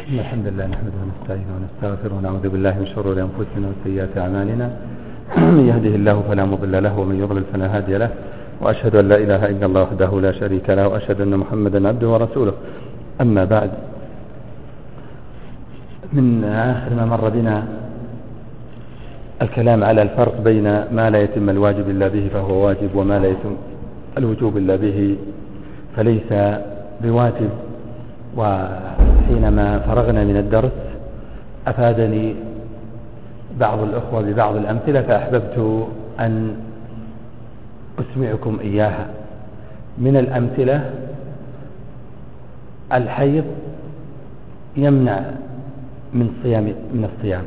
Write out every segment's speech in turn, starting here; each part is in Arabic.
إن الحمد لله نحمده ونستعينه ونستغفره ونعوذ بالله من شرور أنفسنا وسيئات أعمالنا. من يهده الله فلا مضل له ومن يضلل فلا هادي له، وأشهد أن لا إله إلا الله وحده لا شريك له، وأشهد أن محمدا عبده ورسوله. أما بعد، من آخر ما مر بنا الكلام على الفرق بين ما لا يتم الواجب إلا به فهو واجب، وما لا يتم الوجوب إلا به فليس بواجب. وحينما فرغنا من الدرس أفادني بعض الأخوة ببعض الأمثلة، فأحببت أن أسمعكم إياها. من الأمثلة: الحيض يمنع من الصيام،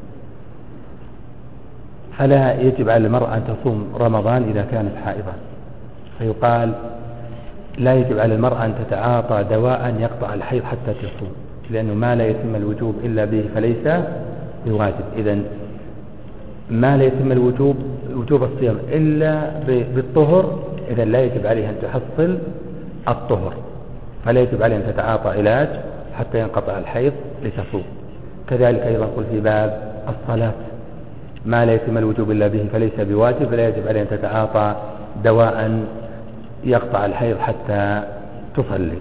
فلا يجب على المرأة أن تصوم رمضان إذا كانت حائضة، فيقال لا يجب على المرأة أن تتعاطى دواء يقطع الحيض حتى تصوم، لأنه ما لا يتم الوجوب إلا به فليس بواجب. إذن ما لا يتم وجوب الصيام إلا بالطهر، إذن لا يجب عليها أن تحصل الطهر، فلا يجب عليها أن تتعاطى علاج حتى ينقطع الحيض لتصوم. كذلك أيضا قل في باب الصلاة: ما لا يتم الوجوب إلا به فليس بواجب، فلا يجب عليها أن تتعاطى دواء يقطع الحيض حتى تصلي.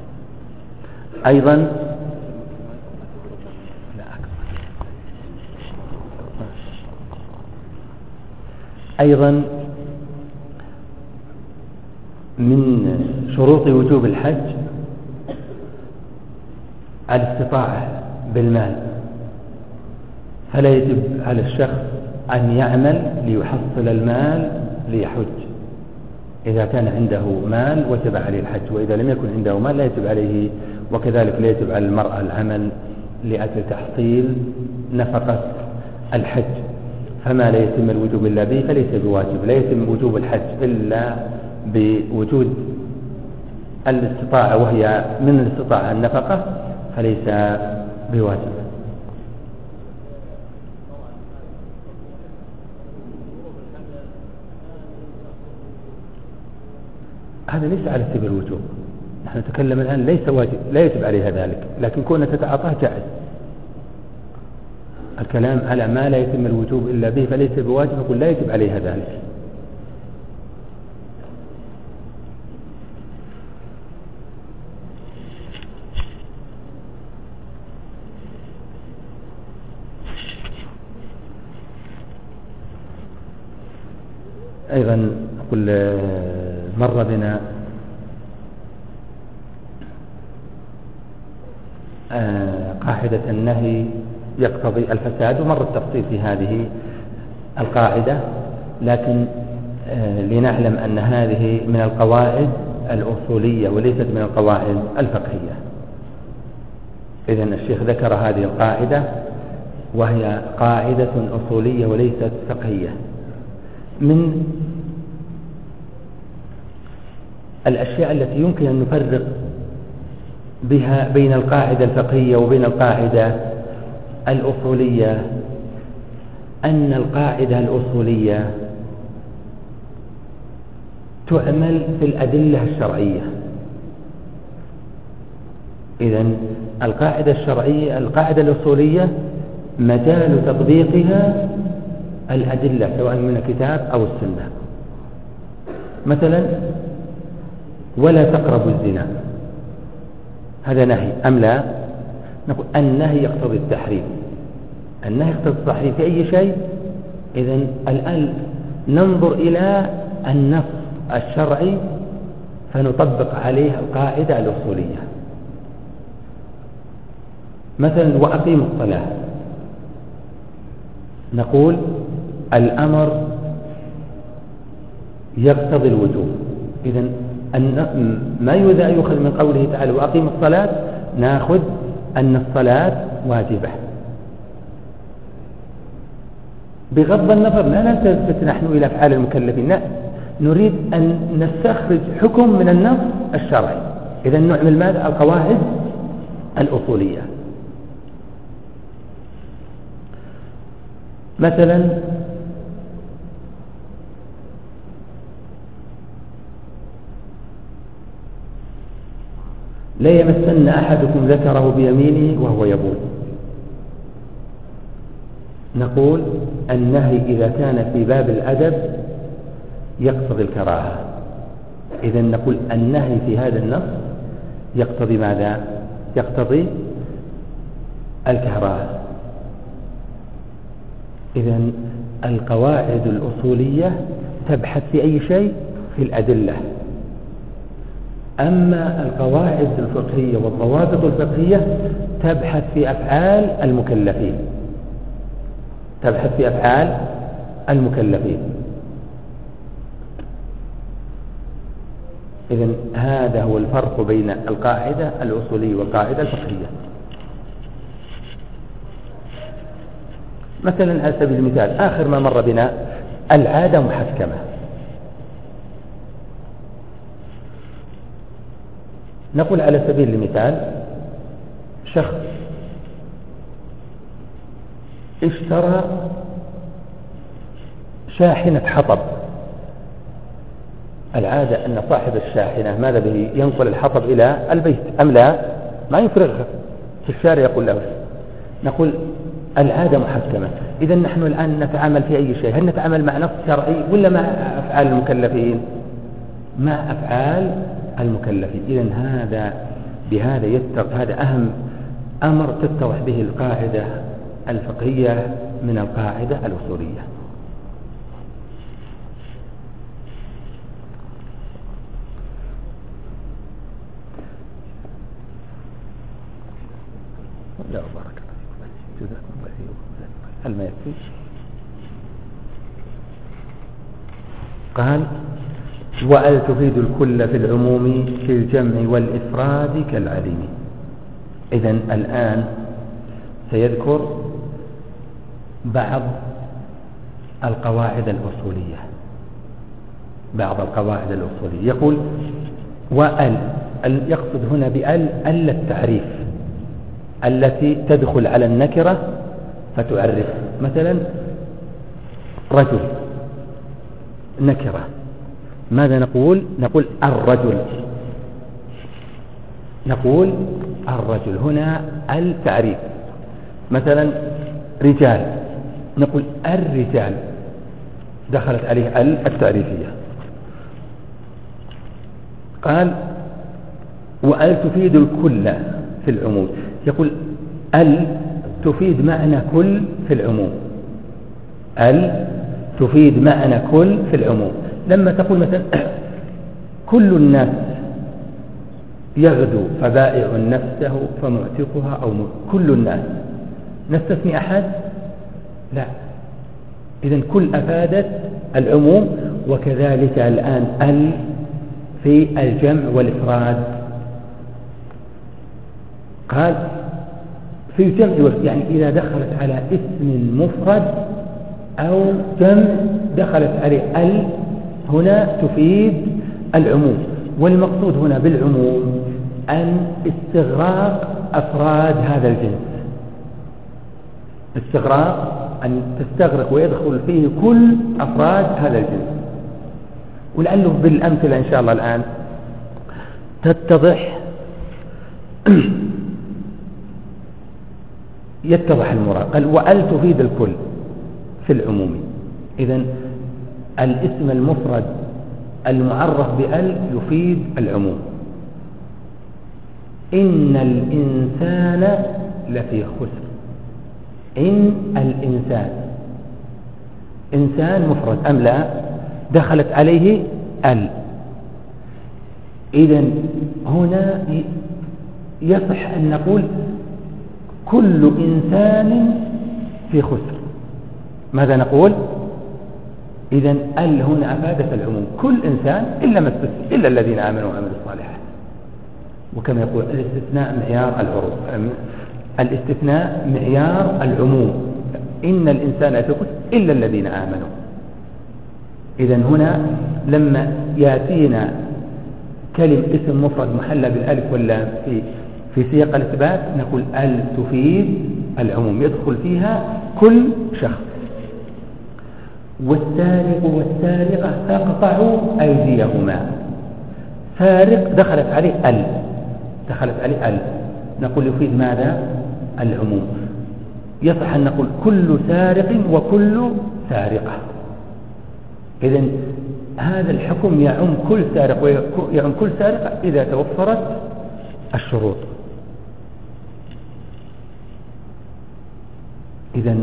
أيضا من شروط وجوب الحج الاستطاعة بالمال، فلا يجب على الشخص أن يعمل ليحصل المال ليحج. إذا كان عنده مال وجب عليه الحج، وإذا لم يكن عنده مال لا يجب عليه. وكذلك لا يجب على المرأة العمل لأجل تحصيل نفقة الحج. فما لا يتم الوجوب إلا به فليس بواجب. لا يتم وجوب الحج إلا بوجود الاستطاعة، وهي من الاستطاعة النفقة، فليس بواجب. هذا ليس على سبيل الوجوب، نحن نتكلم الآن ليس واجب، لا يجب عليها ذلك، لكن كونها تتعاطاه جائز. الكلام على ما لا يتم الوجوب إلا به فليس بواجب، يقول لا يجب عليها ذلك. أيضا أقول مر بنا قاعدة النهي يقتضي الفساد، ومر التفصيل في هذه القاعدة، لكن لنعلم أن هذه من القواعد الأصولية وليست من القواعد الفقهية. إذن الشيخ ذكر هذه القاعدة وهي قاعدة أصولية وليست فقهية. من الأشياء التي يمكن أن نفرق بها بين القاعدة الفقهية وبين القاعدة الأصولية أن القاعدة الأصولية تعمل في الأدلة الشرعية. إذن القاعدة الأصولية مجال تطبيقها الأدلة سواء من الكتاب أو السنة. مثلا: ولا تقربوا الزنا، هذا نهي أم لا؟ نقول النهي يقتضي التحريم، النهي يقتضي التحريم في أي شيء. إذن الآن ننظر إلى النص الشرعي فنطبق عليه القاعدة الأصولية. مثلا: وأقيموا الصلاة، نقول الأمر يقتضي الوجوب. إذن ما يريد أن يؤخذ من قوله تعالى وأقيم الصلاة، نأخذ أن الصلاة واجبة، بغض النظر لا نلتفت نحن إلى أفعال المكلفين، لا، نريد أن نستخرج حكم من النص الشرعي. إذن نعمل ماذا؟ القواعد الأصولية. مثلا: لا يمسن أحدكم ذكره بيمينه وهو يبول. نقول النهي إذا كان في باب الأدب يقتضي الكراهة، إذا نقول النهي في هذا النص يقتضي ماذا؟ يقتضي الكراهة. إذا القواعد الأصولية تبحث في أي شيء؟ في الأدلة. أما القواعد الفقهية والضوابط الفقهية تبحث في أفعال المكلفين، تبحث في أفعال المكلفين. إذن هذا هو الفرق بين القاعدة الأصولية والقاعدة الفقهية. مثلا على سبيل المثال آخر ما مر بنا العادة محكمة. نقول على سبيل المثال شخص اشترى شاحنة حطب، العادة أن صاحب الشاحنة ماذا به؟ ينقل الحطب إلى البيت أم لا؟ ما يفرغها في الشارع يقول له. نقول العادة محكمة. إذا نحن الآن نتعامل في أي شيء؟ هل نتعامل مع نص شرعي ولا مع أفعال المكلفين؟ مع أفعال المكلفين. إذا هذا أهم أمر تتضح به القاعدة الفقهية من القاعدة الأصولية. لا بارك الله فيكم، جزاكم الله خيرا. هل ما يكفي؟ قال وأل تفيد الكل في العموم في الجمع والإفراد كالعلم. إذن الآن سيذكر بعض القواعد الأصولية، بعض القواعد الأصولية. يقول وأل، يقصد هنا بأل التعريف التي تدخل على النكرة فتعرف. مثلا رجل نكرة، ماذا نقول؟ نقول الرجل، نقول الرجل. هنا التعريف. مثلا رجال، نقول الرجال، دخلت عليه التعريفية. قال وأل تفيد الكل في العموم. يقول ال تفيد معنى كل في العموم، ال تفيد معنى كل في العموم. لما تقول مثلا كل الناس يغدو فبائع نفسه فمعتقها أو كل الناس، نستثني أحد؟ لا. إذن كل أفادت العموم. وكذلك الآن ال في الجمع والإفراد. قال في الجمع، يعني إذا دخلت على اسم مفرد أو جمع دخلت عليه ال هنا تفيد العموم. والمقصود هنا بالعموم أن استغراق أفراد هذا الجنس، استغراق أن تستغرق ويدخل فيه كل أفراد هذا الجنس. ولعله بالأمثلة إن شاء الله الآن يتضح المراد. قال وأل تفيد الكل في العموم. إذن الاسم المفرد المعرف بأل يفيد العموم. إن الإنسان لفي خسر. إن الإنسان، إنسان مفرد أم لا؟ دخلت عليه ال. إذن هنا يصح أن نقول كل إنسان في خسر. ماذا نقول؟ إذن ال هنا أفادت العموم، كل إنسان إلا الذين آمنوا وعملوا الصالحات. وكما يقول الاستثناء معيار العروض، الاستثناء معيار العموم. إن الإنسان في خسر إلا الذين آمنوا. إذن هنا لما يأتينا كلمة اسم مفرد محلى بالألف واللام في سياق الإثبات نقول ال تفيد العموم، يدخل فيها كل شخص. والسارق والسارقة فاقطعوا أيديهما. سارق دخلت عليه ال، دخلت عليه ال، نقول يفيد ماذا؟ العموم. يصح أن نقول كل سارق وكل سارقة. إذن هذا الحكم يعم كل سارق ويعم كل سارقة إذا توفرت الشروط. إذن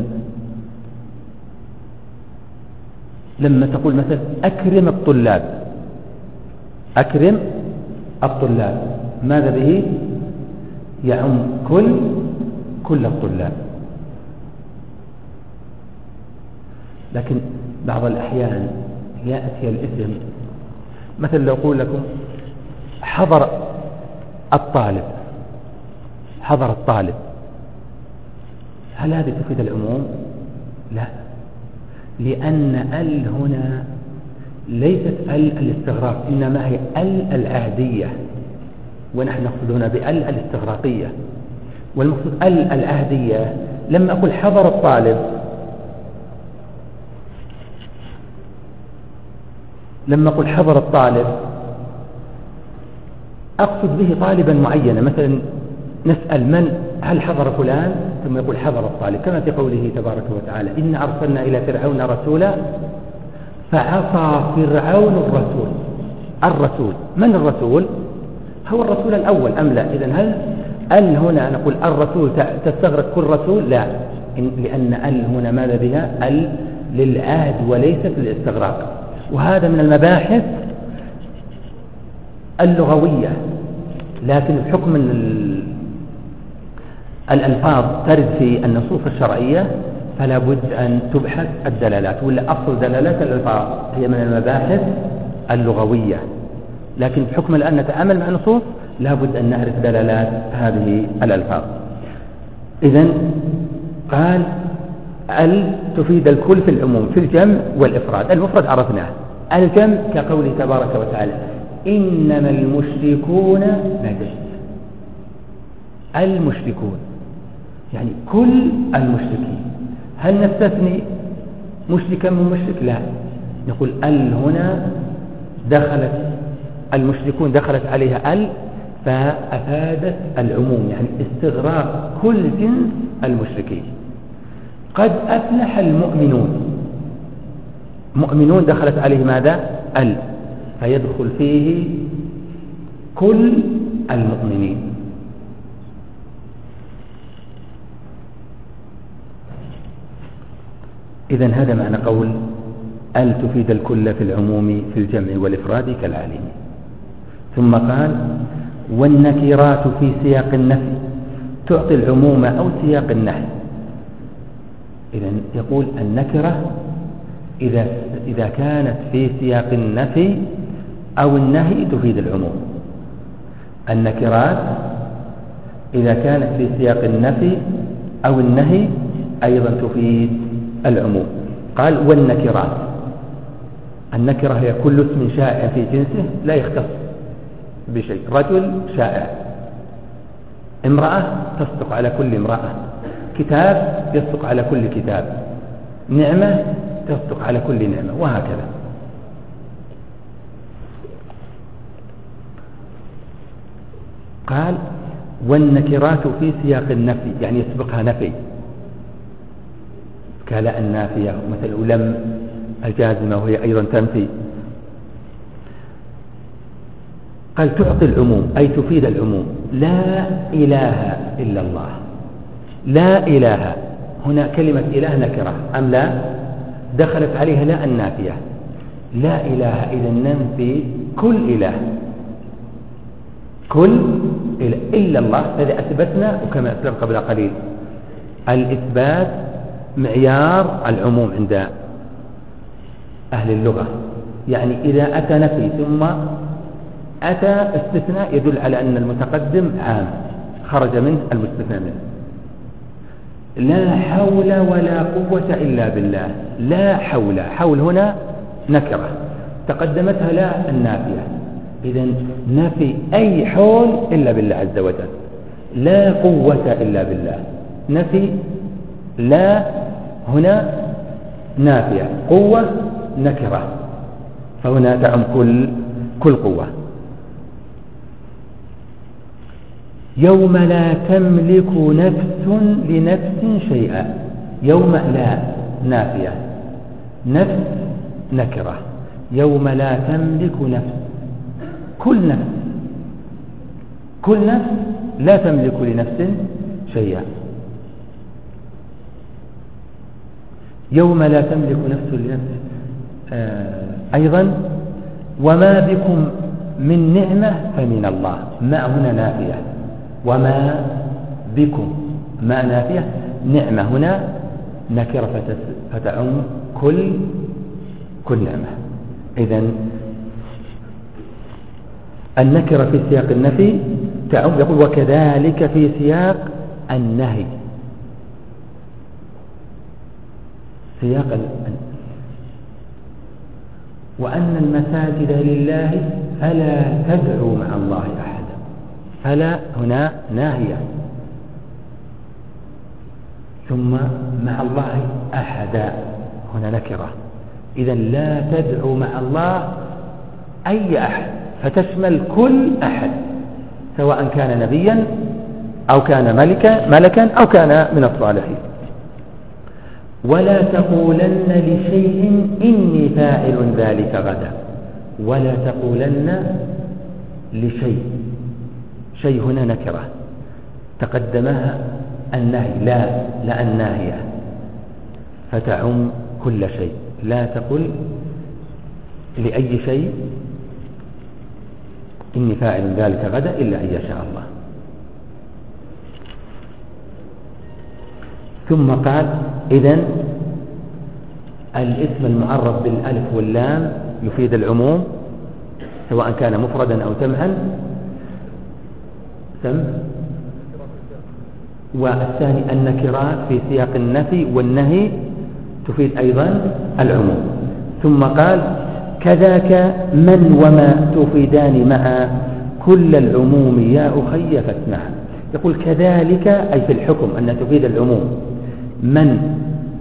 لما تقول مثلا أكرم الطلاب، أكرم الطلاب، ماذا به؟ يعم كل الطلاب. لكن بعض الأحيان يأتي الاسم، مثلا لو أقول لكم حضر الطالب، حضر الطالب، هل هذه تفيد العموم؟ لا، لأن ال هنا ليست ال الاستغراق، إنما هي ال العهدية، ونحن نقصد هنا بال الاستغراقية. والمقصود ال العهدية لما أقول حضر الطالب، لما أقول حضر الطالب أقصد به طالبا معينا، مثلا نسأل من هل حضر فلان، ثم يقول حضر الطالب، كما في قوله تبارك وتعالى إن أرسلنا إلى فرعون رسولا فعصى فرعون الرسول. الرسول من الرسول؟ هو الرسول الأول أم لا؟ إذن هل هنا نقول الرسول تستغرق كل رسول؟ لا، لأن ال هنا ماذا بها؟ ال للعهد وليست للاستغراق. وهذا من المباحث اللغوية، لكن بحكم الألفاظ ترد في النصوص الشرعية فلا بد أن تبحث الدلالات، ولا أصل دلالات الألفاظ هي من المباحث اللغوية، لكن بحكم الآن نتعامل مع نصوص لا بد أن نعرف دلالات هذه الألفاظ. إذن قال ال تفيد الكل في العموم في الجمع والإفراد. المفرد عرفناه، الجمع كقوله تبارك وتعالى إنما المشركون نجس. المشركون يعني كل المشركين. هل نستثني مشركا من مشرك؟ لا، نقول ال هنا دخلت المشركون دخلت عليها ال فأفادت العموم، يعني استغراق كل جنس المشركين. قد أفلح المؤمنون، مؤمنون دخلت عليه ماذا؟ ال، فيدخل فيه كل المؤمنين. إذن هذا معنى قول ال تفيد الكل في العموم في الجمع والإفراد كالعالم. ثم قال والنكرات في سياق النفي تعطي العموم أو سياق النهي. إذن يقول النكرة إذا كانت في سياق النفي أو النهي تفيد العموم. النكرات إذا كانت في سياق النفي أو النهي أيضا تفيد العموم. قال والنكرات، النكرة هي كل اسم شائع في جنسه لا يختص بشيء. رجل شائع، امرأة تصدق على كل امرأة، كتاب يصدق على كل كتاب، نعمة تصدق على كل نعمة، وهكذا. قال والنكرات في سياق النفي يعني يسبقها نفي، كلا النافية مثل لم الجازمة وهي أيضا تنفي. قال تعطي العموم أي تفيد العموم. لا إله إلا الله، لا إله هنا كلمة إله نكرة أم لا؟ دخلت عليها لا النافية. لا إله إذا ننفي كل إله، كل إله إلا الله. هذا أثبتنا، وكما أسلم قبل قليل الإثبات معيار العموم عند أهل اللغة، يعني إذا أتى نفي ثم أتى استثناء يدل على أن المتقدم عام خرج منه المستثنى منه. لا حول ولا قوة إلا بالله. لا حول، حول هنا نكرة تقدمتها لا النافية، إذن نفي أي حول إلا بالله عز وجل. لا قوة إلا بالله، نفي لا هنا نافية، قوة نكرة، فهنا تعم كل قوة. يوم لا تملك نفس لنفس شيئا. يوم لا نافية، نفس نكرة. يوم لا تملك نفس، كل نفس، كل نفس لا تملك لنفس شيئا. يوم لا تملك نفس لنفس. أيضا وما بكم من نعمة فمن الله. ما هنا نافية، وما بكم ما نافية، نعمة هنا نكرة فتعم كل نعمة. إذن النكرة في سياق النفي تعم. يقول وكذلك في سياق النهي، سياق وأن المساجد لله فلا تدعوا مع الله أحدا. فلا هنا ناهية، ثم مع الله أحدا هنا نكرة. إذن لا تدعوا مع الله أي أحد، فتشمل كل أحد سواء كان نبيا أو كان ملكا أو كان من الصالحين. ولا تقولن لشيء إني فاعل ذلك غدا. ولا تقولن لشيء، شيء هنا نكرة تقدمها النهي، لا الناهية، فتعم كل شيء. لا تقل لأي شيء إني فاعل ذلك غدا إلا أن يشاء الله. ثم قال إذن الاسم المعرف بالألف واللام يفيد العموم سواء كان مفردا أو جمعا. والثاني النكرات في سياق النفي والنهي تفيد أيضا العموم. ثم قال كذاك من وما تفيدان معا كل العموم يا أخي فاسمع. يقول كذلك أي في الحكم أن تفيد العموم. من،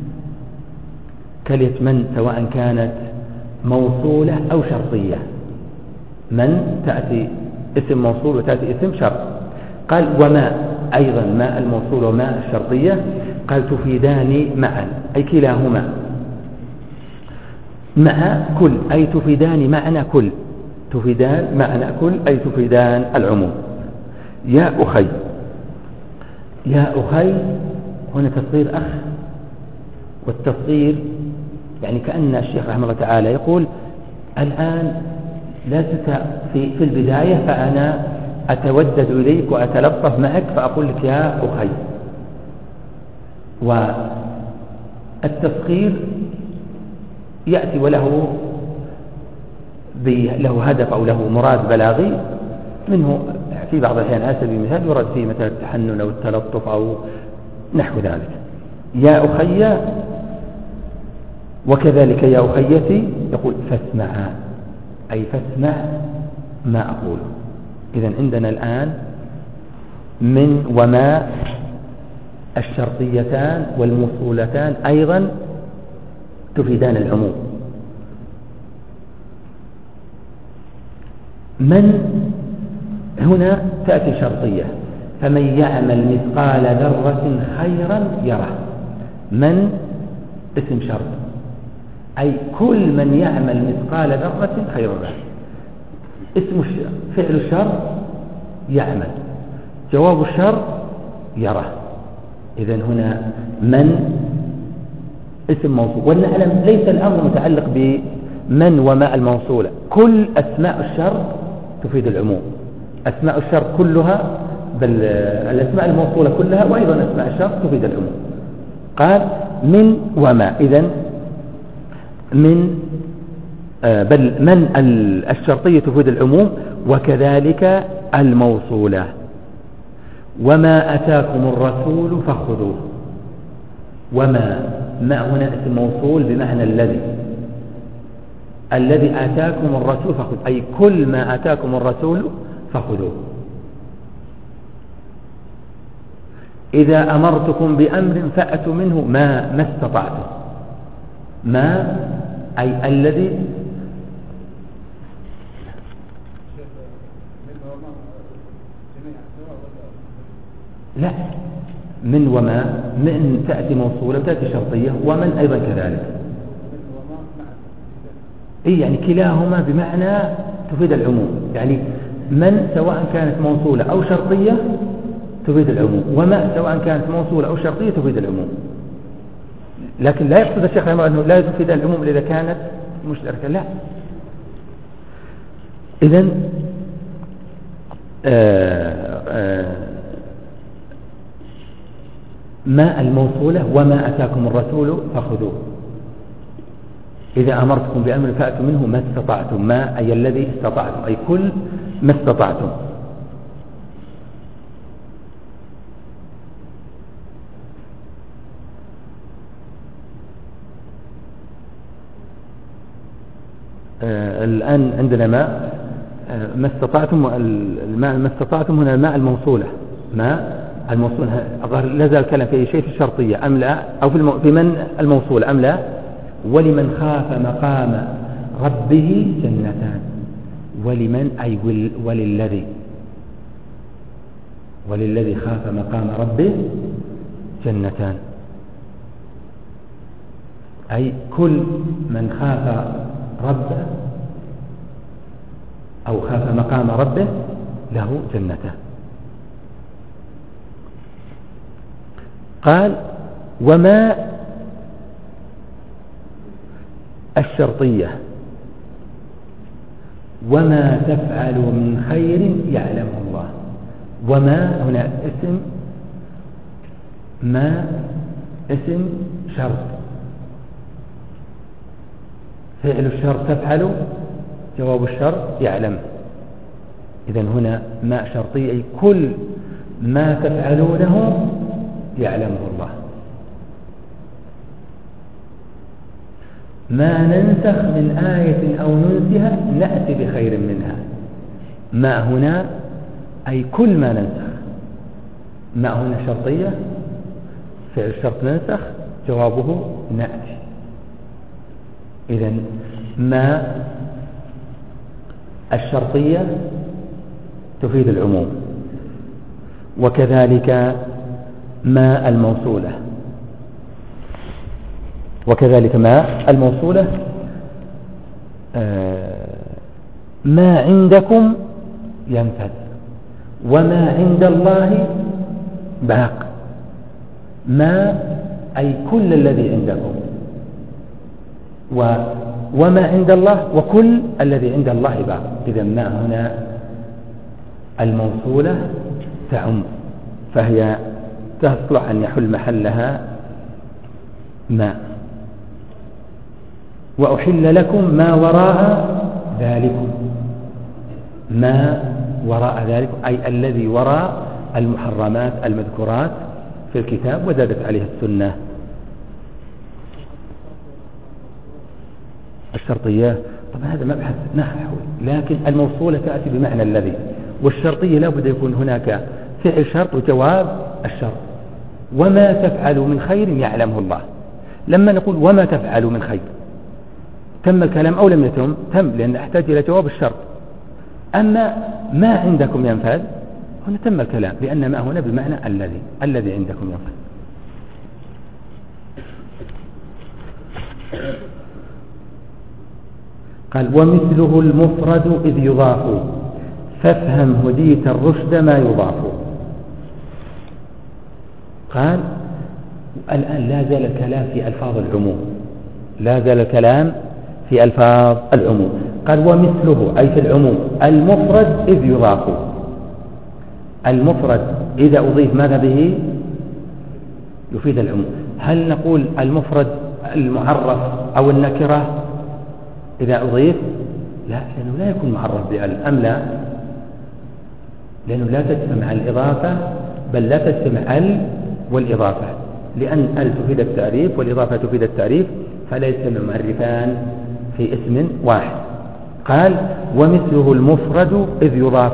كلمة من سواء كانت موصولة أو شرطية. من تأتي اسم موصول وتأتي اسم شرط. قال وما أيضا، ما الموصول وما الشرطية. قال تفيدان معا أي كلاهما. مع كل أي تفيدان معنى كل، تفيدان معنى كل أي تفيدان العموم. يا أخي، يا أخي هنا تصغير أخ، والتصغير يعني كأن الشيخ رحمه الله تعالى يقول الآن لست في البداية فأنا أتودد إليك وأتلطف معك فأقول لك يا أخي. والتصغير يأتي وله هدف أو له مراد بلاغي منه في بعض الأحيان على سبيل المثال يرد فيه مثلا التحنن أو التلطف أو نحو ذلك. يا أخي وكذلك يا أخيتي يقول فاسمع أي فاسمع ما أقول. إذن عندنا الآن من وما الشرطيتان والموصولتان أيضا تفيدان العموم. من هنا تأتي شرطية، فمن يعمل مثقال ذرة خيرا يره. من اسم شرط أي كل من يعمل مثقال ذرة خيرا يره. اسم فعل الشر يعمل، جواب الشر يره. إذن هنا من اسم موصول. ونعلم ليس الأمر متعلق بمن وما الموصولة، كل أسماء الشر تفيد العموم. أسماء الشر كلها، بل الأسماء الموصولة كلها وأيضا أسماء الشر تفيد العموم. قال من وما. إذن من بل من الشرطية تفيد العموم، وكذلك الموصولة. وما أتاكم الرسول فخذوه. وما هنا اسم موصول بمعنى الذي آتاكم الرسول فخذوه، أي كل ما آتاكم الرسول فخذوه. إذا أمرتكم بأمر فأتوا منه ما استطعتم. ما أي الذي لا، من وما، من تأتي موصولة وتأتي شرطية، ومن أيضا كذلك. إيه يعني كلاهما بمعنى تفيد العموم، يعني من سواء كانت موصولة أو شرطية تفيد العموم، وما سواء كانت موصولة أو شرطية تفيد العموم. لكن لا يقصد الشيخ رحمه الله أنه لا تفيد العموم إذا كانت مشتركة، لا. إذن ما الموصولة وما أتاكم الرسول فخذوه، إذا أمرتكم بأمر فأتوا منه ما استطعتم، ما أي الذي استطعتم، أي كل ما استطعتم. الآن عندنا ما استطعتم، ما استطعتم هنا الماء الموصولة، ما الموصولة لا زال الكلام في أي شيء، في الشرطية أم لا، أو في من الموصولة أم لا. ولمن خاف مقام ربه جنتان، ولمن أي وللذي خاف مقام ربه جنتان، أي كل من خاف ربه أو خاف مقام ربه له جنتان. قال وما الشرطية وما تفعل من خير يعلمه الله. وما هنا اسم، ما اسم شرط، فعل الشرط تفعل، جواب الشرط يعلم. إذن هنا ما شرطي أي كل ما تفعلونه يعلمه الله. ما ننسخ من آية أو ننسها نأتي بخير منها. ما هنا أي كل ما ننسخ، ما هنا شرطية، فعل الشرط ننسخ، جوابه نأتي. إذن ما الشرطية تفيد العموم، وكذلك ما الموصولة، وكذلك ما الموصولة. ما عندكم ينفد، وما عند الله باق. ما أي كل الذي عندكم، وما عند الله وكل الذي عند الله باق. إذا ما هنا الموصولة تعم، فهي تصلح أن يحل محلها ما. وأحل لكم ما وراء ذلكم، ما وراء ذلك أي الذي وراء المحرمات المذكورات في الكتاب وزادت عليه السنة. الشرطية طبعا هذا مبحث نحوي، لكن الموصولة تأتي بمعنى الذي، والشرطية لا بد يكون هناك فعل شرط وجواب الشرط. وما تفعل من خير يعلمه الله. لما نقول وما تفعل من خير تم الكلام أو لم يتم؟ تم، لأن أحتاج إلى جواب الشرط. أما ما عندكم ينفذ هنا تم الكلام، لأن ما هنا بمعنى الذي عندكم ينفذ. قال ومثله المفرد إذ يضاف، فافهم هديت الرشد ما يضاف. قال الآن لا زال الكلام في ألفاظ العموم، لا زال الكلام في ألفاظ العموم. قال ومثله أي في العموم المفرد إذ يضاف. المفرد إذا أضيف ماذا به؟ يفيد العموم. هل نقول المفرد المعرف أو النكرة إذا أضيف؟ لا، لأنه لا يكون معرف بأل. أم لا؟ لأنه لا تجتمع الإضافة، بل لا تجتمع ال والإضافة، لأن ال تفيد التعريف والإضافة تفيد التعريف، فلا يجتمع معرفان في اسم واحد. قال ومثله المفرد إذ يضاف،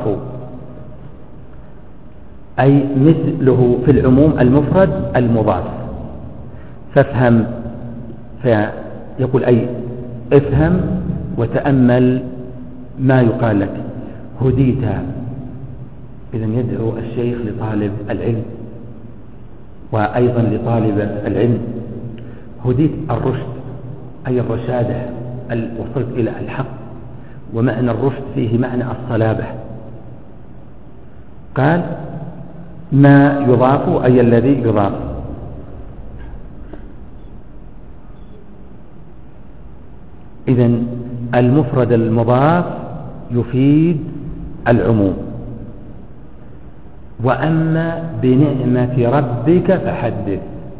أي مثله في العموم المفرد المضاف. فافهم، فيقول أي افهم وتأمل ما يقال لك. هديت، إذن يدعو الشيخ لطالب العلم وأيضا لطالب العلم: هديت الرشد أي الرشادة، وصلت إلى الحق، ومعنى الرشد فيه معنى الصلابة. قال: ما يضاف أي الذي يضاف. إذن المفرد المضاف يفيد العموم. وأما بنعمة ربك فحدث.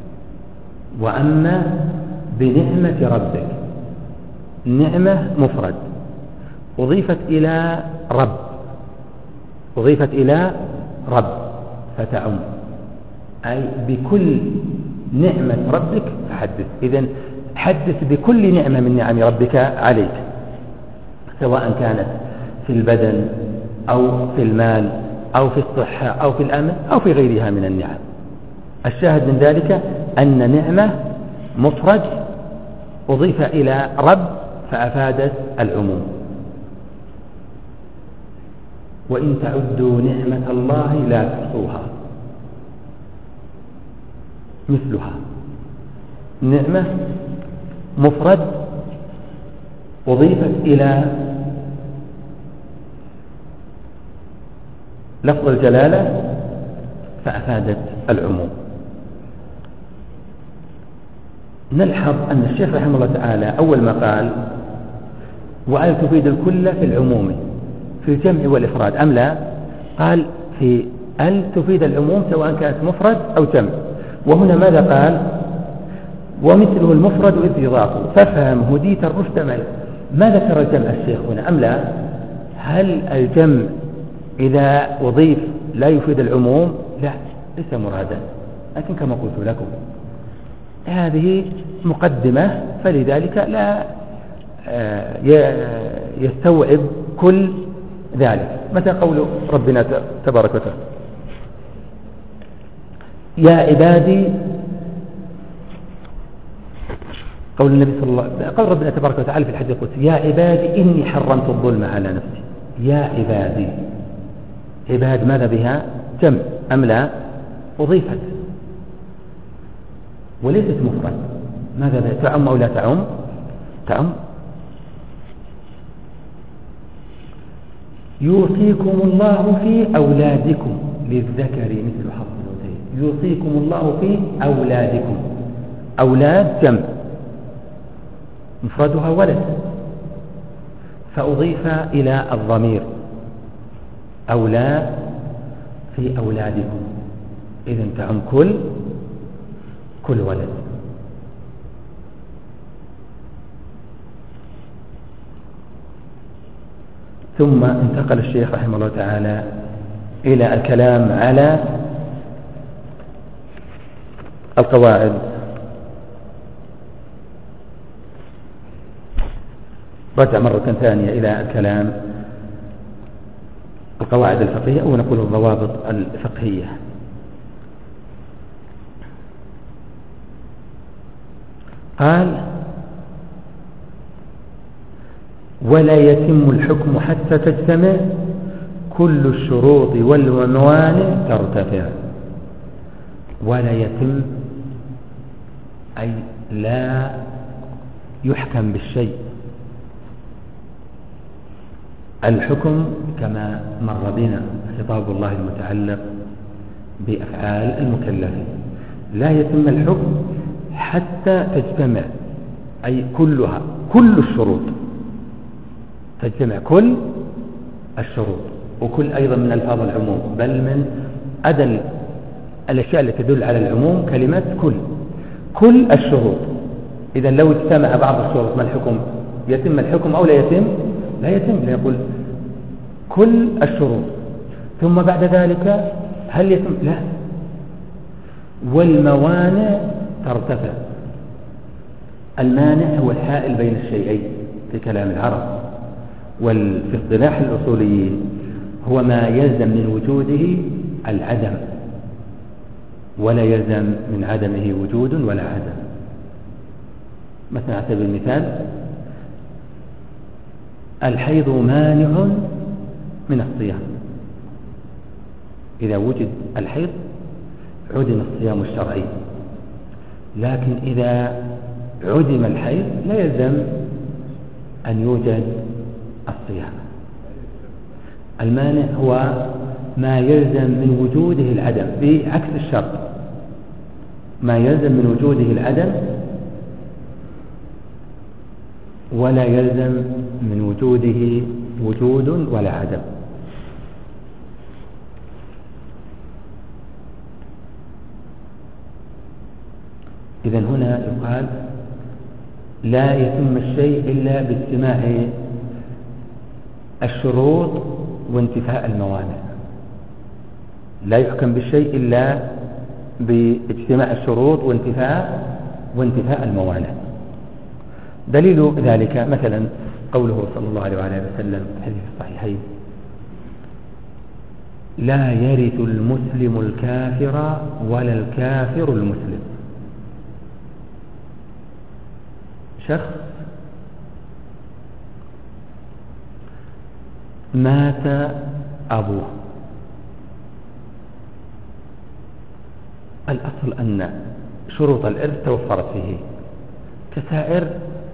وأما بنعمة ربك، النعمة مفرد أضيفت إلى رب، أضيفت إلى رب فتعم، أي بكل نعمة ربك فحدث. إذن حدث بكل نعمة من نعم ربك عليك، سواء كانت في البدن أو في المال أو في الصحة أو في الأمن أو في غيرها من النعم. الشاهد من ذلك أن نعمة مفرد أضيف إلى رب فأفادت العموم. وإن تعدوا نعمة الله لا تحصوها، مثلها. نعمة مفرد أضيفت إلى لفظ الجلالة فأفادت العموم. نلحظ أن الشيخ رحمه الله تعالى أول ما قال: وأل تفيد الكل في العموم في الجمع والإفراد أم لا؟ قال: في أل تفيد العموم سواء كانت مفرد أو جمع. وهنا ماذا قال؟ ومثله المفرد إذ يضاف فافهم هديت الرشد معي. ما ذكر الجمع الشيخ هنا أم لا؟ هل الجمع إذا أضيف لا يفيد العموم؟ لا، ليس مرادا. لكن كما قلت لكم هذه مقدمة، فلذلك لا يستوعب كل ذلك. متى قول ربنا تبارك وتعالى: يا عبادي، قول النبي صلى الله عليه وسلم، قول ربنا تبارك وتعالى في الحديث القدسي: يا عبادي إني حرمت الظلم على نفسي. يا عبادي، عباد ماذا بها؟ جمع أم لا؟ أضيفت وليست مفرد. ماذا بها؟ تعم أو لا تعم؟ تعم. يوصيكم الله في أولادكم للذكر مثل حظ الأنثيين. يوصيكم الله في أولادكم. أولاد جمع مفردها ولد، فأضيف إلى الضمير أولاد في أولادكم، إذن تعم كل ولد. ثم انتقل الشيخ رحمه الله تعالى إلى الكلام على القواعد. رجع مرة ثانية إلى الكلام القواعد الفقهية، أو نقول الضوابط الفقهية. قال: ولا يتم الحكم حتى تجتمع كل الشروط والموانع ترتفع. ولا يتم أي لا يحكم بالشيء. الحكم كما مر بنا خطاب الله المتعلق بأفعال المكلفين. لا يتم الحكم حتى تجتمع أي كلها، كل الشروط، تجتمع كل الشروط. وكل أيضا من ألفاظ العموم، بل من أدل الأشياء التي تدل على العموم كلمة كل الشروط. إذا لو اجتمع بعض الشروط ما الحكم؟ يتم الحكم أو لا يتم؟ لا يتم. لا يقول كل الشروط ثم بعد ذلك هل يتم؟ لا. والموانع ترتفع. المانع هو الحائل بين الشيئين في كلام العرب، وفي اصطلاح الأصوليين هو ما يلزم من وجوده العدم، ولا يلزم من عدمه وجود ولا عدم. مثلا على سبيل المثال: الحيض مانع من الصيام. إذا وجد الحيض عدم الصيام الشرعي. لكن إذا عدم الحيض لا يلزم أن يوجد الصيام. المانع هو ما يلزم من وجوده العدم، بعكس الشرط. ما يلزم من وجوده العدم ولا يلزم من وجوده وجود ولا عدم. إذن هنا يقال لا يتم الشيء إلا باجتماع الشروط وانتفاء الموانع. لا يحكم بالشيء إلا باجتماع الشروط وانتفاء الموانع. دليل ذلك مثلا قوله صلى الله عليه وسلم في الحديث الصحيحين: لا يرث المسلم الكافر ولا الكافر المسلم. شخص مات أبوه، الأصل أن شروط الإرث توفرت فيه كسائر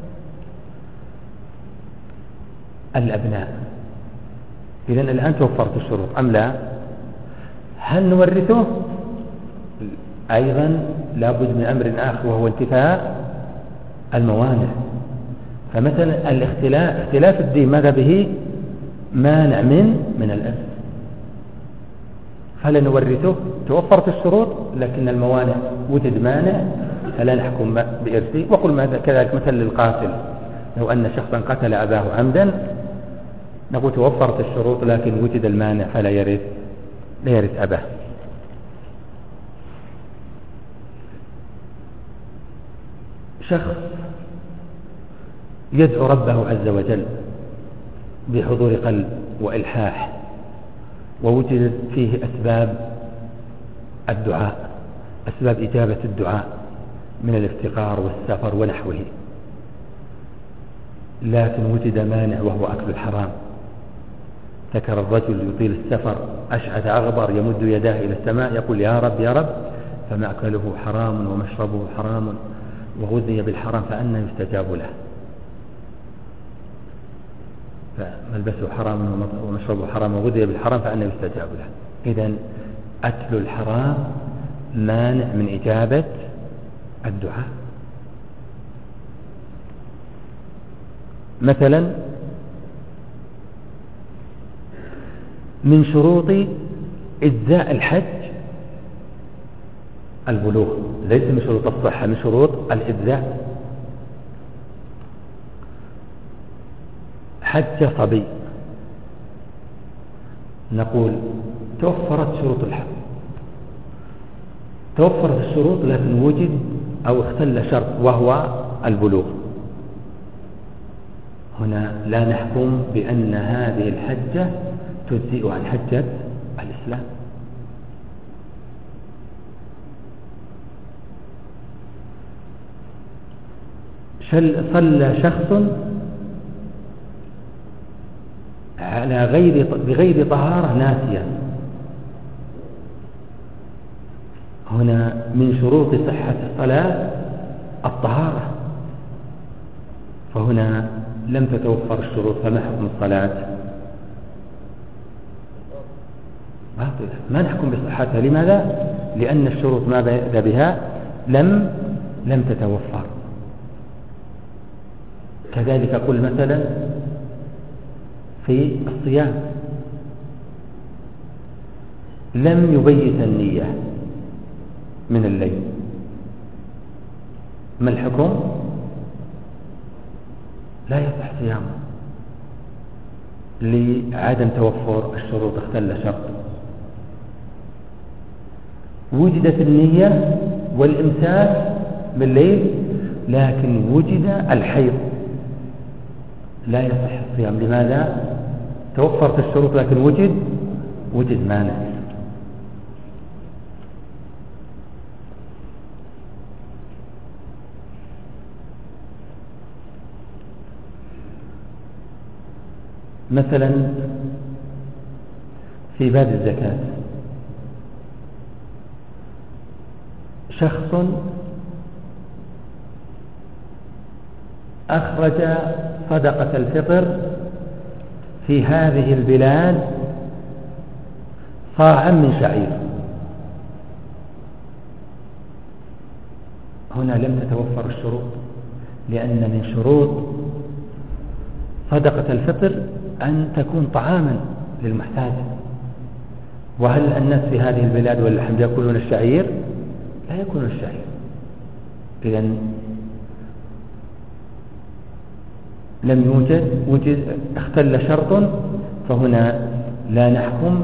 الأبناء. إذن الآن توفرت الشروط أم لا؟ هل نورثه؟ أيضا لابد من أمر آخر وهو انتفاء الموانع. فمثلا اختلاف الدين ماذا به؟ مانع من الإرث، فلا نورثه. توفرت الشروط لكن الموانع وجد مانع فلا نحكم بإرثه. وقل ماذا كذلك مثل للقاتل، لو أن شخصا قتل أباه عمدا نقول توفرت الشروط لكن وجد المانع فلا يرث أباه. شخص يدعو ربه عز وجل بحضور قلب وإلحاح ووجدت فيه أسباب الدعاء، أسباب إجابة الدعاء من الافتقار والسفر ونحوه، لكن وجد مانع وهو أكل الحرام. ذكر الرجل يطيل السفر أشعث أغبر يمد يداه إلى السماء يقول: يا رب يا رب، فمأكله حرام ومشربه حرام وغذي بالحرام فأنى يستجاب له. فملبسه حرام ومشربه حرام وغذي بالحرام فأنى يستجاب له. إذن أكل الحرام مانع من إجابة الدعاء. مثلا من شروط إجزاء الحج البلوغ، ليس من شروط الصحة، من شروط الإجزاء. حج صبي نقول توفرت شروط الحج، توفرت الشروط لكن وجد أو اختل شرط وهو البلوغ. هنا لا نحكم بأن هذه الحجة تجزئ عن حجة الإسلام. صلى شخص على بغير طهارة ناسيا، هنا من شروط صحة الصلاة الطهارة، فهنا لم تتوفر الشروط، فما حكم الصلاة؟ باطلة، ما نحكم بصحتها. لماذا؟ لأن الشروط ما بدا بها لم تتوفر. كذلك قل مثلا في الصيام لم يبيت النية من الليل، ما الحكم؟ لا يصح صيامه لعدم توفر الشروط، اختل شرط. وجدت النية والإمساك بالليل لكن وجد الحيض، لا يصح الصيام. لماذا؟ توفرت الشروط لكن وجد مانع. مثلا في باب الزكاة شخص أخرج صدقة الفطر في هذه البلاد صاعا من شعير، هنا لم تتوفر الشروط، لأن من شروط صدقة الفطر أن تكون طعاما للمحتاج. وهل الناس في هذه البلاد والحمد يأكلون الشعير؟ لا يأكلون الشعير. إذن لم وجد اختل شرط، فهنا لا نحكم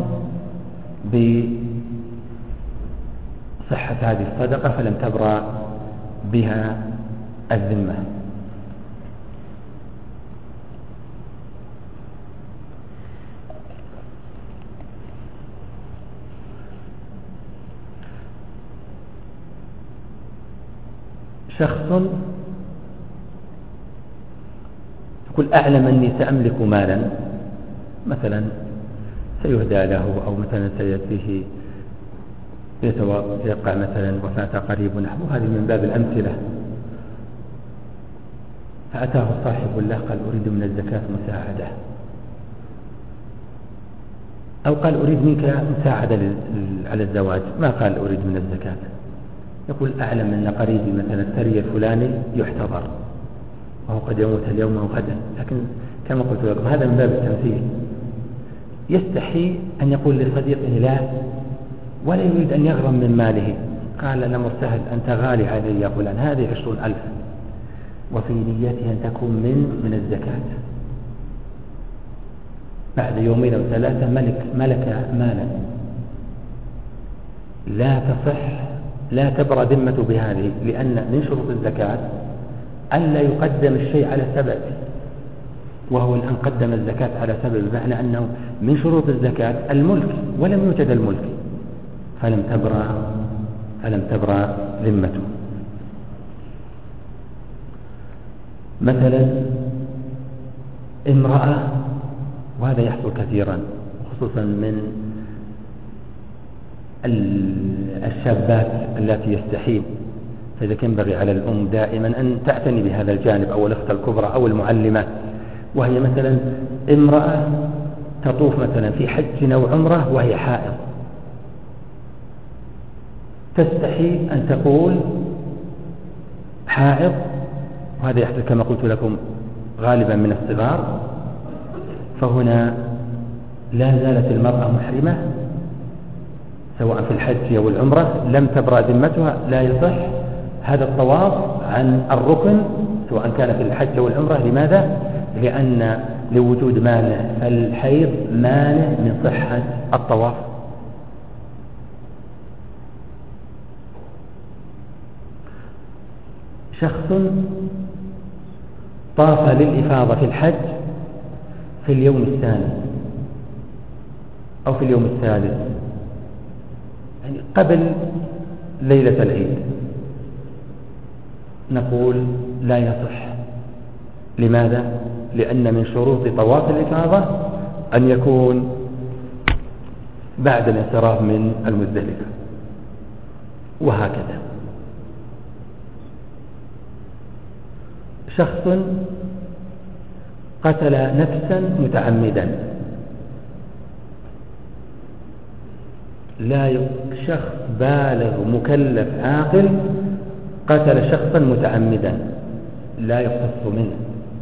بصحة هذه الصدقة، فلم تبرأ بها الذمة. شخص يقول أعلم أني سأملك مالا، مثلا سيهدى له، أو مثلا سيأتيه يقع مثلا وفاة قريب نحو، هذه من باب الأمثلة. فأتاه صاحب له قال أريد من الزكاة مساعدة، أو قال أريد منك مساعدة على الزواج، ما قال أريد من الزكاة. يقول أعلم أن قريبي مثلا الثري الفلاني يحتضر وهو قد يموت اليوم أو غدا، لكن كما قلت لكم هذا من باب التمثيل. يستحي أن يقول لصديقه لا، ولا يريد أن يغرم من ماله. قال الأمر سهل، أنت غالي علي يا فلان، هذه 20,000، وفي نيته أن تكون من الزكاة. بعد يومين أو ثلاثة ملك مالا، لا تصح، لا تبرأ ذمته بهذه، لأن من شروط الزكاة أن لا يقدم الشيء على سبب، وهو الآن قدم الزكاة على سبب، بمعنى أنه من شروط الزكاة الملك، ولم يوجد الملك، فلم تبرأ ذمته. مثلا امرأة، وهذا يحصل كثيرا خصوصا من الشابات التي يستحين، فإذا كان ينبغي على الأم دائما أن تعتني بهذا الجانب، أو الأخت الكبرى أو المعلمة. وهي مثلا امرأة تطوف مثلا في حج أو عمرة وهي حائض، تستحي أن تقول حائض، وهذا يحدث كما قلت لكم غالبا من الصغار، فهنا لا زالت المرأة محرمة سواء في الحج أو العمرة، لم تبرأ ذمتها، لا يصح هذا الطواف عن الركن سواء كان في الحج أو العمرة. لماذا؟ لأن لوجود مانع، فالحيض مانع من صحة الطواف. شخص طاف للإفاضة في الحج في اليوم الثاني أو في اليوم الثالث، يعني قبل ليلة العيد، نقول لا يصح. لماذا؟ لأن من شروط طواف الإفاضة أن يكون بعد الانصراف من المزدلفة، وهكذا. شخص قتل نفسا متعمدا، شخص بالغ مكلف عاقل قتل شخصا متعمدا لا يقتص منه.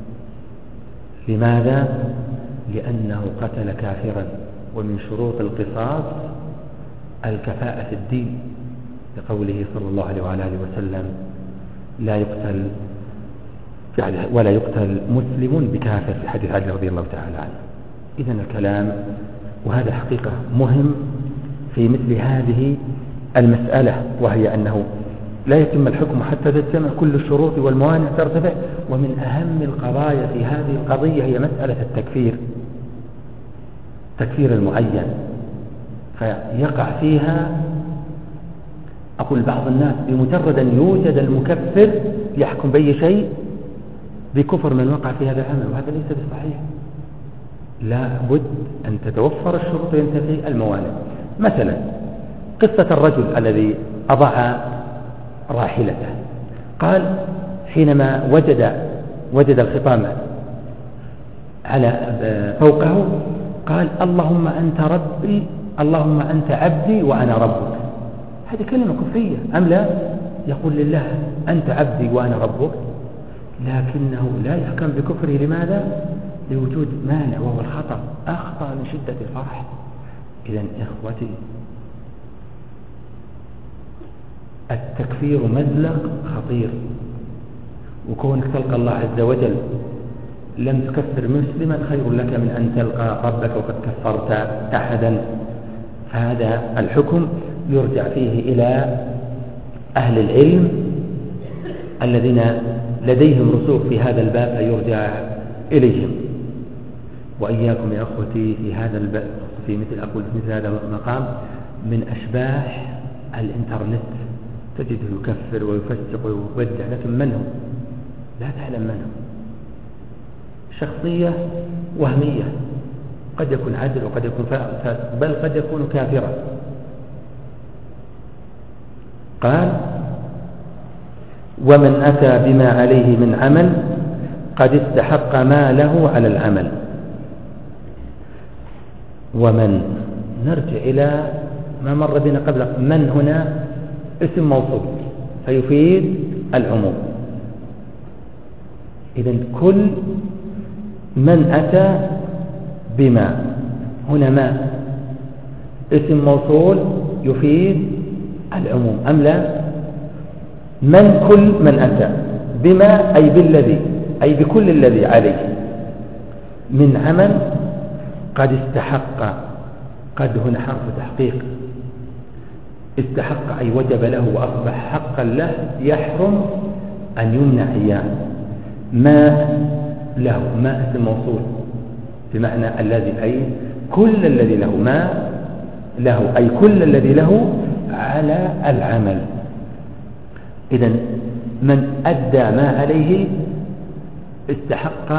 لماذا؟ لأنه قتل كافرا، ومن شروط القصاص الكفاءة في الدين، لقوله صلى الله عليه وعلى آله وسلم لا يقتل ولا يقتل مسلم بكافر، في حديث علي رضي الله تعالى عنه. إذن الكلام، وهذا حقيقة مهم في مثل هذه المسألة، وهي أنه لا يتم الحكم حتى تجتمع كل الشروط والموانع ترتفع. ومن أهم القضايا في هذه القضية هي مسألة تكفير المعين، فيقع فيها أقول بعض الناس بمجرد أن يوجد المكفر يحكم بأي شيء بكفر من وقع في هذا العمل، وهذا ليس بصحيح. لا بد أن تتوفر الشروط وينتفي الموانع. مثلا قصة الرجل الذي أضاع راحلته. قال حينما وجد الخطام على فوقه قال اللهم أنت ربي، اللهم أنت عبدي وأنا ربك. هذه كلمة كفرية أم لا؟ يقول لله أنت عبدي وأنا ربك، لكنه لا يحكم بكفره. لماذا؟ لوجود مانع وهو الخطأ، أخطأ من شدة الفرح. إذن إخوتي، التكفير مزلق خطير، وكونك تلقى الله عز وجل لم تكفر مسلما خير لك من أن تلقى ربك وقد كفرت أحدا. فهذا الحكم يرجع فيه إلى أهل العلم الذين لديهم رسوخ في هذا الباب فيرجع إليهم. وإياكم يا أخوتي في هذا الباب، في مثل هذا المقام، من أشباح الإنترنت، تجده يكفر ويفسق ويبدع، لكن من هو؟ لا تعلم من هو. شخصية وهمية، قد يكون عدل وقد يكون فاسق، بل قد يكون كافرا. قال ومن أتى بما عليه من عمل قد استحق ما له على العمل. ومن، نرجع إلى ما مر بنا قبل، من هنا اسم موصول فيفيد العموم. إذن كل من أتى بما، هنا ما اسم موصول يفيد العموم أم لا؟ من كل من أتى بما أي بالذي، أي بكل الذي عليه من عمل قد استحق. قد هنا حرف تحقيق، استحق أي وجب له وأصبح حقا له، يحرم أن يمنع إياه. ما له، ما اسم موصول بمعنى الذي، أي كل الذي له، ما له أي كل الذي له على العمل. إذن من أدى ما عليه استحق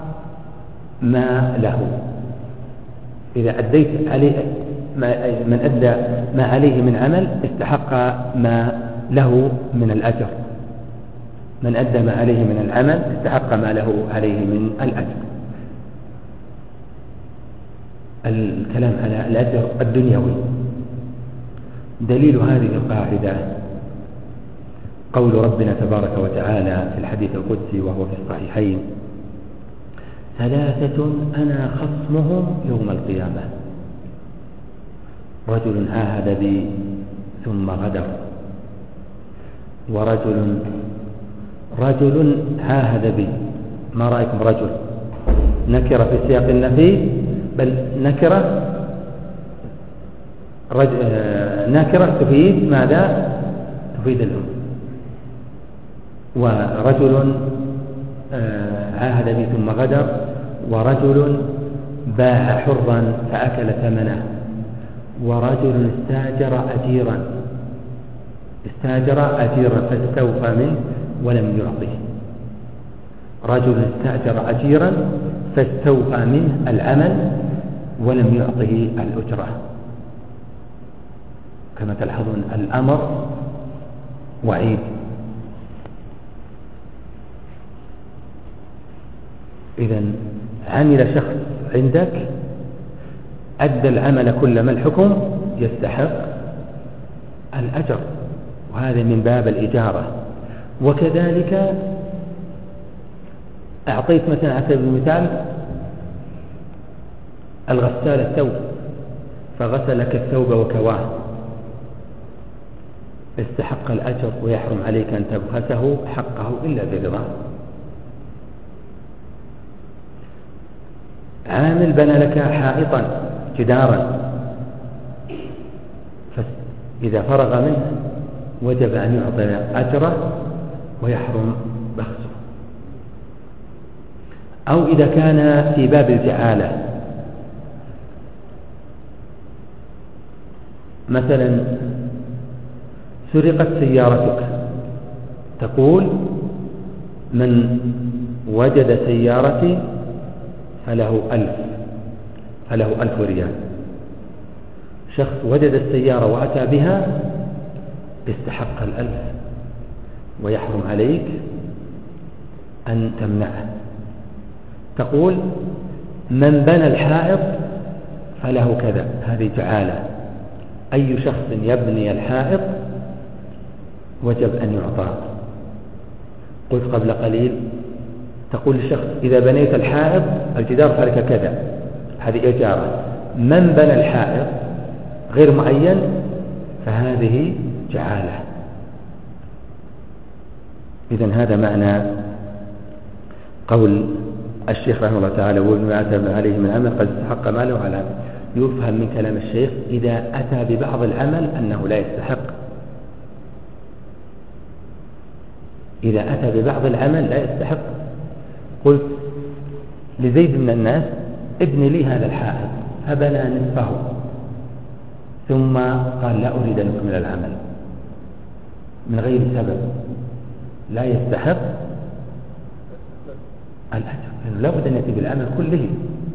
ما له. إذا أديت عليه من أدى ما عليه من عمل استحق ما له من الأجر. من أدى ما عليه من العمل استحق ما له عليه من الأجر. الكلام على الأجر الدنيوي، دليل هذه القاعدة قول ربنا تبارك وتعالى في الحديث القدسي وهو في الصحيحين: ثلاثة أنا خصمهم يوم القيامة: رجل عاهد بي ثم غدر، رجل عاهد بي. ما رأيكم رجل نكرة في سياق النفي، بل نكرة تفيد ماذا؟ تفيد العموم. ورجل عاهد بي ثم غدر، ورجل باع حرا فأكل ثمنه، ورجل استاجر أجيرا فاستوفى منه ولم يعطه. رجل استأجر أجيرا فاستوفى منه العمل ولم يعطه الأجرة. كما تلاحظون الأمر وعيد. إذن عمل شخص عندك أدى العمل كلما الحكم يستحق الأجر، وهذا من باب الإجارة. وكذلك أعطيت مثلا على سبيل المثال الغسال الثوب فغسلك الثوب وكواه، استحق الأجر ويحرم عليك أن تبخسه حقه إلا برضاه. عامل بنى لك حائطا جدارا، فإذا فرغ منه وجب أن يعطي أجره ويحرم بخسه. أو إذا كان في باب الجعالة، مثلا سرقت سيارتك، تقول من وجد سيارتي فله 1000 ريال. شخص وجد السيارة وأتى بها استحق 1000 ويحرم عليك أن تمنعه. تقول من بنى الحائط فله كذا، هذه جعالة. أي شخص يبني الحائط وجب أن يعطى. قلت قبل قليل تقول للشخص إذا بنيت الحائط الجدار فلك كذا، هذه إجارة. من بنى الحائط غير معين فهذه جعالة. إذن هذا معنى قول الشيخ رحمه الله تعالى: وابن أتى عليه من عمل قد استحق ماله على. يفهم من كلام الشيخ إذا أتى ببعض العمل أنه لا يستحق. إذا أتى ببعض العمل لا يستحق. قلت لزيد من الناس: ابني لي هذا الحائط، فبنى نصفه ثم قال: لا أريد أن أكمل العمل من غير سبب، لا يستحق الأجر، لا بد أن يأتي بالعمل كله.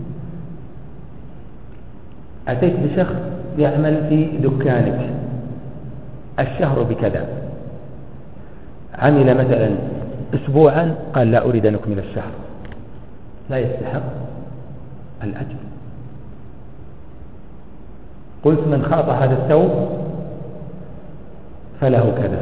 أتيت بشخص يعمل في دكانك الشهر بكذا، عمل مثلا أسبوعا قال: لا أريد أن أكمل الشهر، لا يستحق الأجر. قلت من خاط هذا الثوب فله كذا.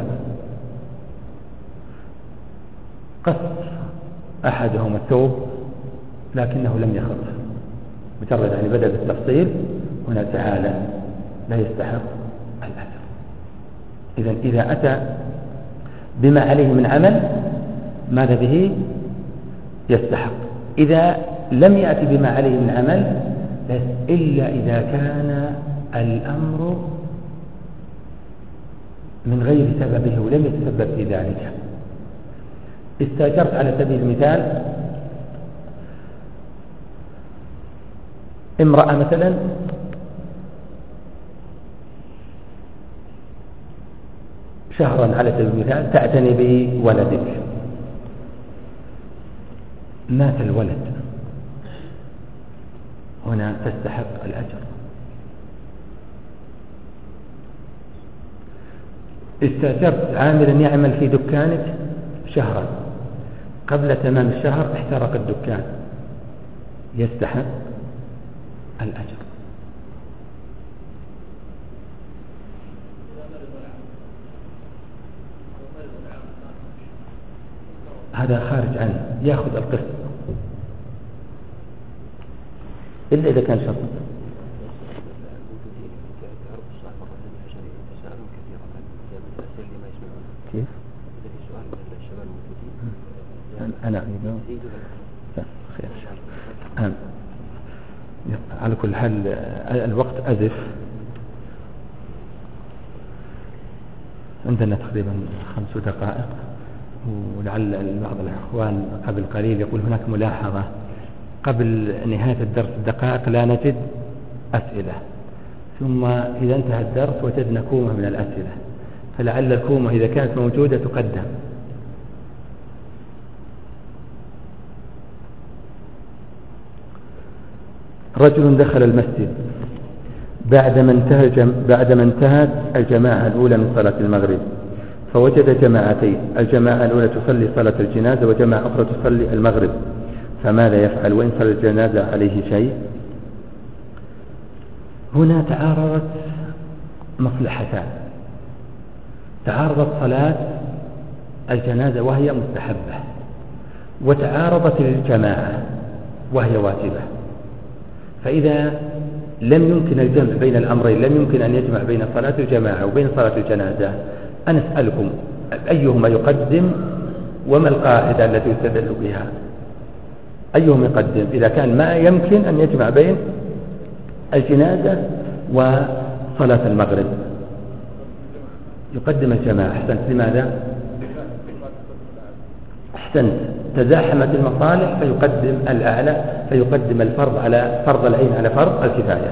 قص أحدهم الثوب لكنه لم يخطه، مجرد يعني بدأ بالتفصيل، هنا تعالى لا يستحق الأجر. إذن إذا أتى بما عليه من عمل ماذا به يستحق. إذا لم يأتي بما عليه من عمل إلا إذا كان الأمر من غير سببه ولم يتسبب في ذلك. استأجرت على سبيل المثال امرأة مثلا شهرا على سبيل المثال تعتني بولدك، مات الولد، هنا تستحق الأجر. استأجرت عاملا يعمل في دكانك شهرا، قبل تمام الشهر احترق الدكان، يستحق الأجر. هذا خارج عنه، يأخذ القسط إلا إذا كان شرط. كيف؟ أنا خير على كل حال الوقت أزف، عندنا تقريبا 5 دقائق، ولعل بعض الأخوان قبل قليل يقول هناك ملاحظة: قبل نهاية الدرس دقائق لا نجد أسئلة، ثم إذا انتهى الدرس وجدنا كومة من الأسئلة، فلعل الكومة إذا كانت موجودة تقدم. رجل دخل المسجد بعدما انتهت الجماعة الأولى من صلاة المغرب، فوجد جماعتين: الجماعة الأولى تصلي صلاة الجنازة وجماعة أخرى تصلي المغرب، فماذا يفعل؟ وإن صلى الجنازة عليه شيء؟ هنا تعارضت مصلحتان، تعارضت صلاة الجنازة وهي مستحبة، وتعارضت الجماعة وهي واجبة. فإذا لم يمكن الجمع بين الأمرين، لم يمكن أن يجمع بين صلاة الجماعة وبين صلاة الجنازة، أنا أسألكم أيهما يقدم، وما القاعدة التي يستدل بها؟ أيهم يقدم إذا كان ما يمكن أن يجمع بين الجنازة وصلاة المغرب؟ يقدم الجماعة. أحسنت. لماذا؟ أحسنت، تزاحمت المصالح فيقدم الأعلى، فيقدم الفرض على فرض العين على فرض الكفاية.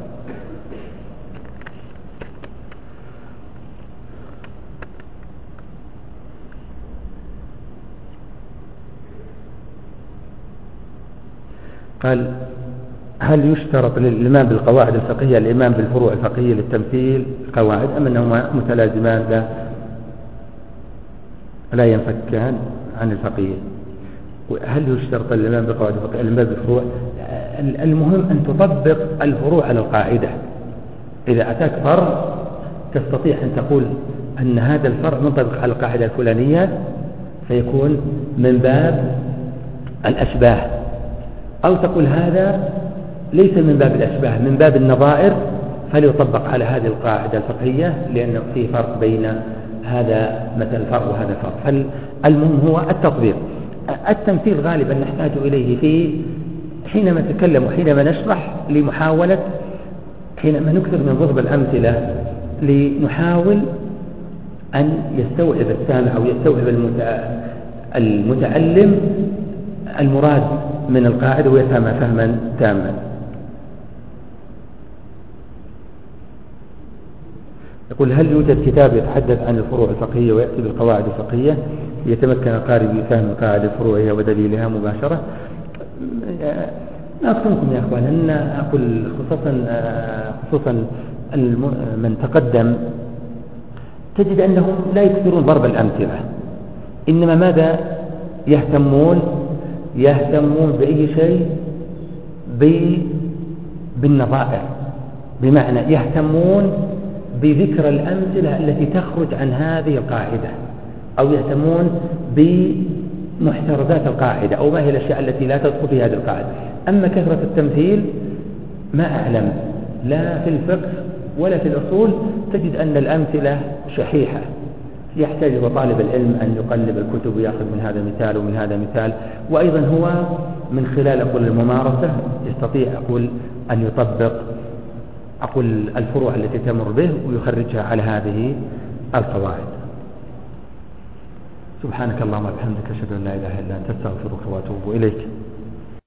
قال: هل يشترط للإمام بالقواعد الفقهية الإمام بالفروع الفقهية للتمثيل قواعد، أم أنهما متلازمان؟ لا، لا ينفكان عن الفقيه. هل يشترط الإمام بقواعد الفقه الإمام بالفروع؟ المهم أن تطبق الفروع على القاعدة. إذا أتاك فرع تستطيع أن تقول أن هذا الفرع منطبق على القاعدة الفلانية، فيكون من باب الأشباه، أو تقول هذا ليس من باب الأشباه، من باب النظائر، فليطبق على هذه القاعدة الفقهية، لأنه في فرق بين هذا مثل الفرع وهذا الفرق. فالمهم هو التطبيق. التمثيل غالبا نحتاج إليه في حينما نتكلم وحينما نشرح، لمحاولة حينما نكثر من ضرب الأمثلة لنحاول أن يستوعب السامع أو يستوعب المتعلم المراد من القاعدة ويفهم فهما تاما. يقول هل يوجد كتاب يتحدث عن الفروع الفقهية ويأتي بالقواعد الفقهية ليتمكن القارئ بفهم القاعدة الفروعية ودليلها مباشرة؟ أقسمكم يا أخوان أن أقول خصوصا من تقدم تجد أنهم لا يكثرون ضرب الأمثلة، إنما ماذا يهتمون بأي شيء بالنظائر، بمعنى يهتمون بذكر الأمثلة التي تخرج عن هذه القاعدة، أو يهتمون بمحترزات القاعدة، أو ما هي الأشياء التي لا تدخل في هذه القاعدة. أما كثرة التمثيل ما أعلم، لا في الفقه ولا في الأصول تجد أن الأمثلة شحيحة. يحتاج طالب العلم أن يقلب الكتب ويأخذ من هذا مثال ومن هذا مثال، وأيضا هو من خلال الممارسة يستطيع أن يطبق الفروع التي تمر به ويخرجها على هذه القواعد. سبحانك اللهم وبحمدك أشهد أن لا إله إلا أنت أستغفرك وأتوب إليك.